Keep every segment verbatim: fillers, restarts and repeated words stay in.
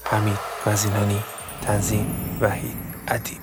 حمید مزینانی، تنظیم وحید ادیب.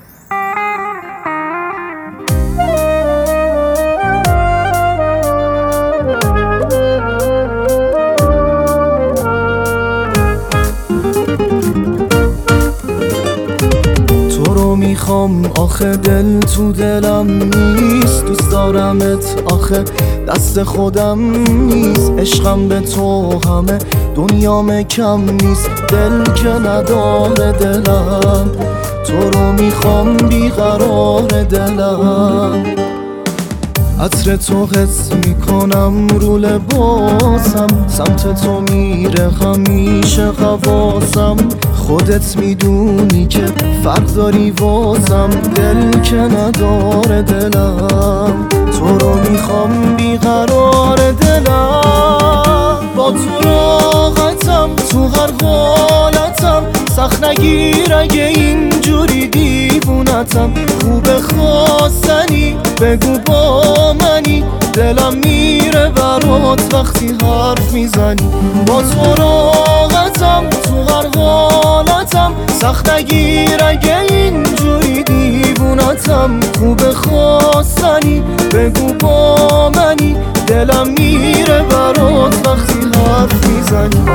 تو رو میخوام آخه دل تو دلم نیست، دوست دارمت آخه دست خودم نیست، عشقم به تو همه دنیام کم نیست، دل که نداره دلم، تو رو میخوام بیقرار دلم. عطر تو حس میکنم رو لباسم، سمت تو میره همیشه حواسم، خودت میدونی که فرق داری واسم، دل که نداره دلم، تو رو میخوام بیقرار دلم. با تو راحتم تو هر حالتم، سخت نگیر اگه اینجوری دیوونتم، خوب خواستنی بگو با منی، دلم میره برات وقتی حرف میزنی. با تو راحتم تو هر حالتم، سخت نگیر اگه اینجوری دیوونتم، خوب خواستنی بگو با منی، دلم میره برات وقتی حرف میزنی.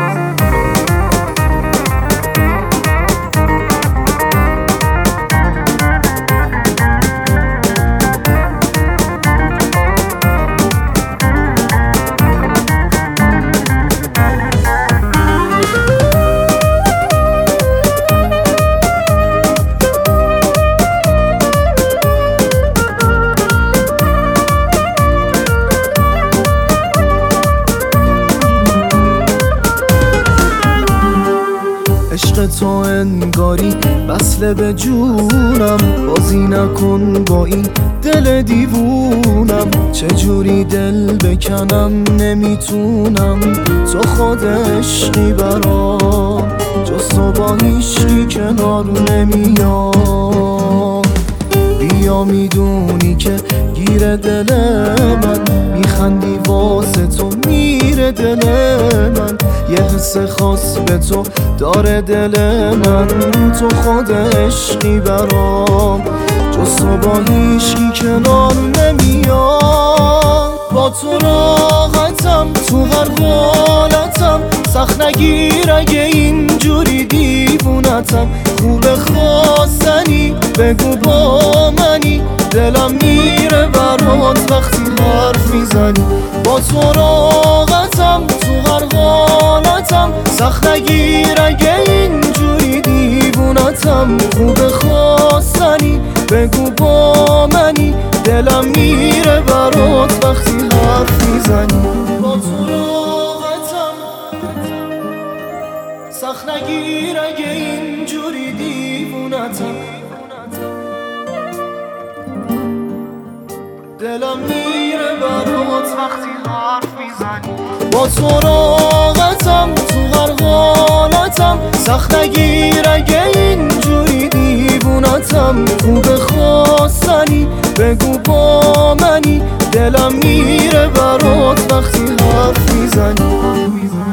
عشق تو انگاری وصله به جونم، بازی نکن با این دل دیوونم، چجوری دل بکنم نمیتونم، تو خود عشقی برام، جز تو با هیچکی کنار نمیام. بیا میدونی که گیر دل من، میخندی واسه تو میره دل من، یه حس خاص به تو داره دل من، تو خود عشقی برام، جز تو با هیچکی کنار نمیام. با تو راحتم تو هر حالتم، سخت نگیر اگه اینجوری دیوونتم، خوب خواستنی بگو با منی، دلم میره برات وقتی حرف میزنی. با تو راحتم تو هر حالتم، سخت نگیر اگه اینجوری دیوونتم، خوب خواستنی بگو با منی، دلم میره برات وقتی حرف میزنی. با تو راحتم سخت نگیر اگه اینجوری دیوونتم، دلم میره برات وقتی حرف میزنی. با تو راحتم تو هر حالتم، سخت نگیر اگه اینجوری دیوونتم، خوب خواستنی بگو با منی، دلم میره برات وقتی حرف میزنی.